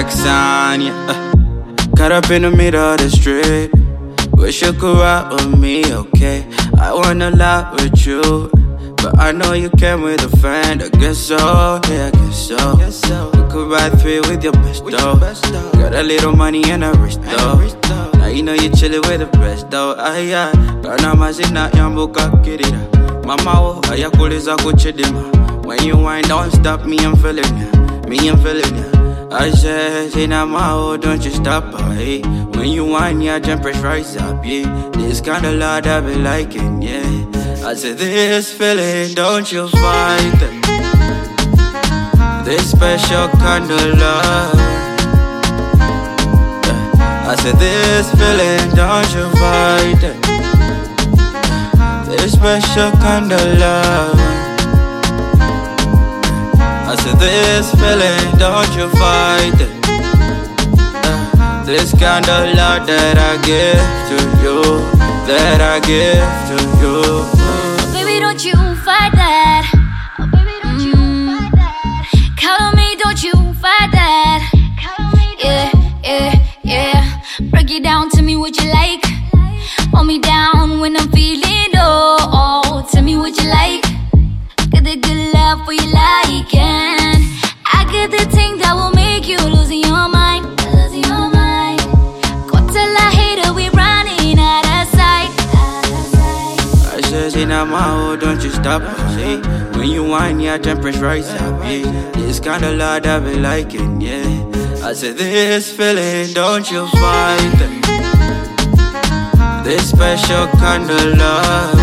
Jackson, yeah. Caught up in the middle of the street. Wish you could ride with me, okay? I wanna lie with you, but I know you came with a friend. I guess so, yeah, I guess so. We could ride 3 with your best though. Got a little money and a wrist though. Now you know you chillin' with the best though. Yeah. Kana mazina yambuka kirira. Mama wo ayakuliza kuchidima. When you wind, don't stop me, I'm feeling ya. I said, Mao, don't you stop, hey. When you whine, yeah, temperature rise up, yeah. This kind of love I've been liking, yeah. I said, this feeling, don't you fight it. This special kind of love. I said, this feeling, don't you fight it. This special kind of love. I said, this feeling, don't you fight it. This kind of love that I give to you, that I give to you. Oh, baby, don't you fight that. Oh, baby, don't you fight that. Count on me, don't you fight that. Yeah. Break it down, tell me what you like. Hold me down when I'm feeling low. Oh, tell me what you like. Get the good love for you like, and I get the thing that will make you lose your mind. Go tell a hater we running out of sight. I said, Mao, don't you stop, hey. When you whine, yeah, temperature rise up, yeah. This kind of love I've been liking, yeah. I said, this feeling, don't you fight it. This special kind of love.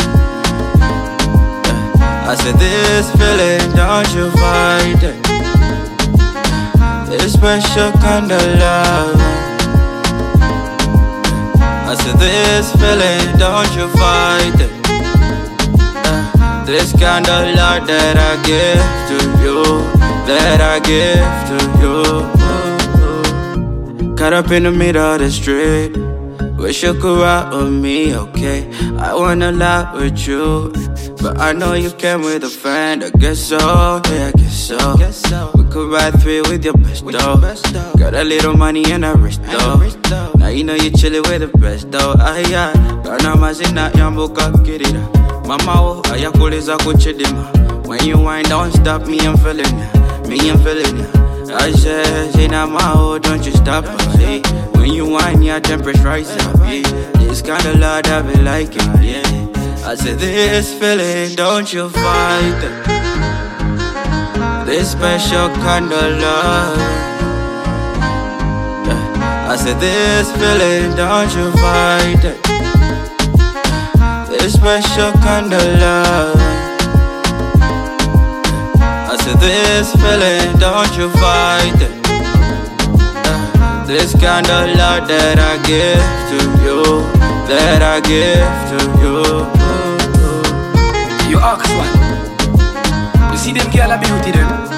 I said, this feeling, don't you fight it. This special kind of love. I said, this feeling, don't you fight it. This kind of love that I give to you, that I give to you. Caught up in the middle of the street. Wish you could ride with me, okay? I wanna lie with you, but I know you came with a friend. I guess so, yeah, I guess so. We could ride 3 with your best though. Got a little money and a wrist though. Now you know you chillin' with the best though. Yeah. Kana mazina yambuka kirira. Mama wo ayakuliza kuchidima. When you wind, don't stop me, I'm feeling ya. I said, Mao, don't you stop, hey. When you whine, yeah, temperature rise up, yeah. This kind of love I've been liking, yeah. I said, this feeling, don't you fight it. This special kind of love. I said, this feeling, don't you fight it. This special kind of love. I said, this feeling, don't you fight it. This kind of love that I give to you, that I give to you. You ask one. You see them girl a beauty them.